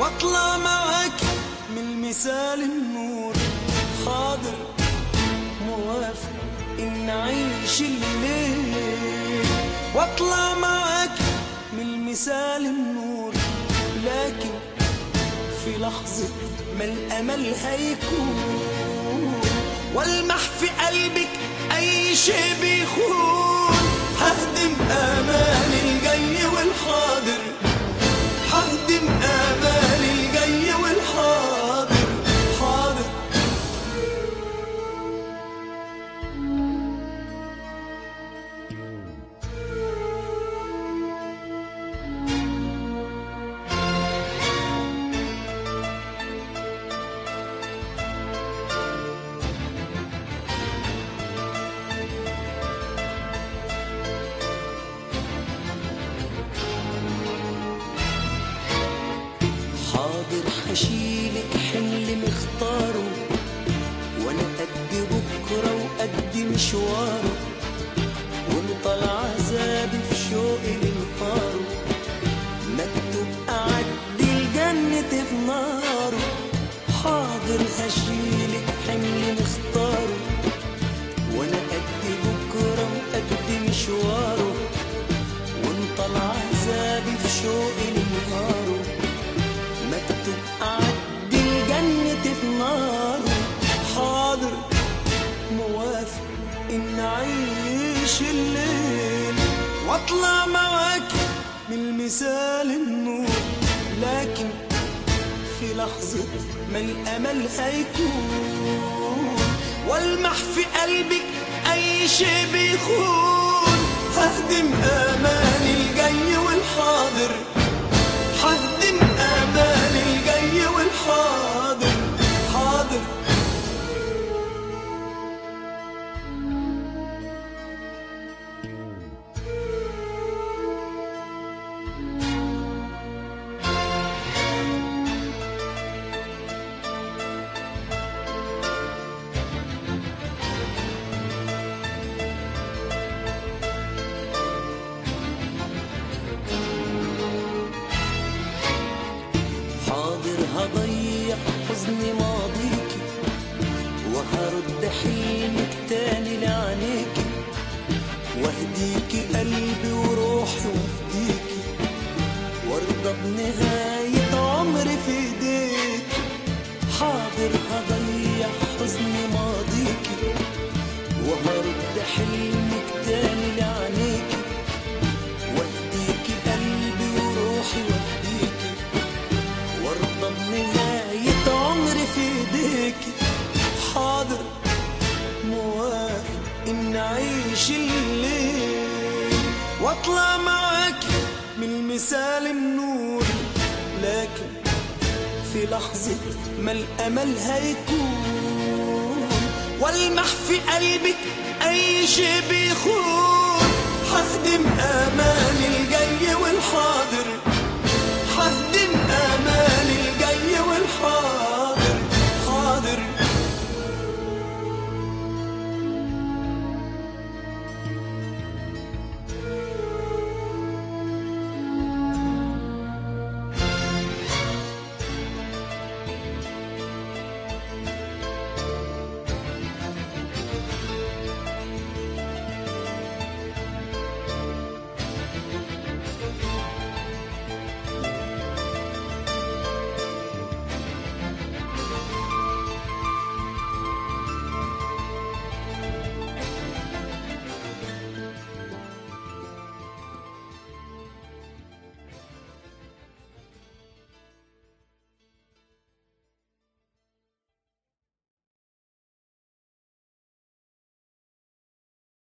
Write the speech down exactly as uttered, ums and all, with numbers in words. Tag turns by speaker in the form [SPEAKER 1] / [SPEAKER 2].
[SPEAKER 1] واطلع معاك من مثال النور. حاضر موافق ان نعيش الليل، واطلع معاك من مثال النور. لكن في لحظة ما الامل هيكون، والمح في قلبك اي شيء بيخون. ههدم امال الجاي والحاضر، ههدم امال الجاي والحاضر. حاضر هشيلك حمل مختاره، وانا قد بكره وقد مشواره. وانت العذاب في شوقي لنهاره، مكتوب اعدي الجنة في ناره. حاضر هشيلك حمل مختاره، وانا قد بكره وقد مشواره. وانت العذاب في شوقي لنهاره، مكتوب أعدي الجنة في ناره. حاضر موافق إن نعيش الليل، واطلع معاك من مثال النور. لكن في لحظة ما الأمل هيكون، والمح في قلبك أي شيء بيخون. ههدم آمال الجاي والحاضر، ههدم آمال الجاي والحاضر. حاضر هضيع حزن ماضيكي، وهرد حلمك تاني لعينيكي. واهديكي قلبي وروحي وافديكي، وارضى بنهاية عمري في ايديكي. حاضر هضيع حزن ماضيكي، وهرد حلمك تاني لعينيكي. واهديكي قلبي وروحي وافديكي، وارضى بنهاية عمري في ايديكي. حاضر موافق ان نعيش الليل، واطلع معاك من مثال النور. لكن في لحظة ما الامل هيكون، والمح في قلبك اي شيء بيخون. ههدم امال الجاي والحاضر،